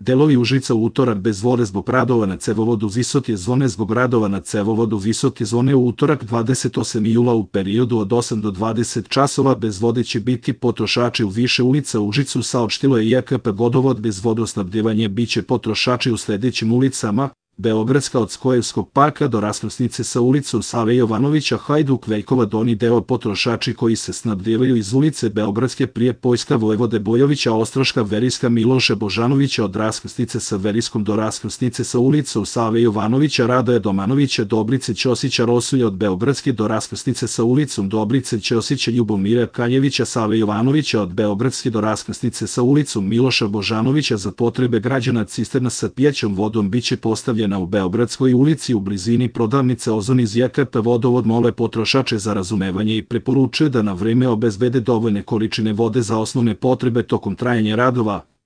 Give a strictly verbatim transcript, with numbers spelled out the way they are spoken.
Delovi Užica u utorak bez vode zbog radova na cevovodu Visoke zone. Zbog radova na cevovodu Visoke zone u utorak dvadeset osmog jula u periodu od osam do dvadeset časova bez vode će biti potrošači u više ulica u Užicu, saopštilo je J K P vodovod. Bez vodosnabdevanja biće potrošači u sledećim ulicama: Beogradska od Skojevskog parka do raskrsnice sa ulicom Save Jovanovića, Hajduk, Veljkova, donji deo. Potrošači koji se snabdevaju iz ulice Beogradske, Prijepojska, Vojvode Bojovića, Ostroška, Veriska, Miloša Božanovića, od raskrsnice sa Veriskom do raskrsnice sa ulicom Save Jovanovića, Radoja Domanovića, Dobrice Ćosića, Rosulja, od Beogradske do raskrsnice sa ulicom Dobrice Ćosića, Ljubomira Kaljevića, Save Jovanovića, od Beogradske do raskrsnice sa ulicom Miloša Božanovića. Za potrebe građana cisterna sa pijaćom vodom biće postavljena u Beogradskoj ulici u blizini prodavnice Ozon. Iz J K P vodovod mole potrošače za razumevanje i preporučuje da na vreme obezbede dovoljne količine vode za osnovne potrebe tokom trajanja radova.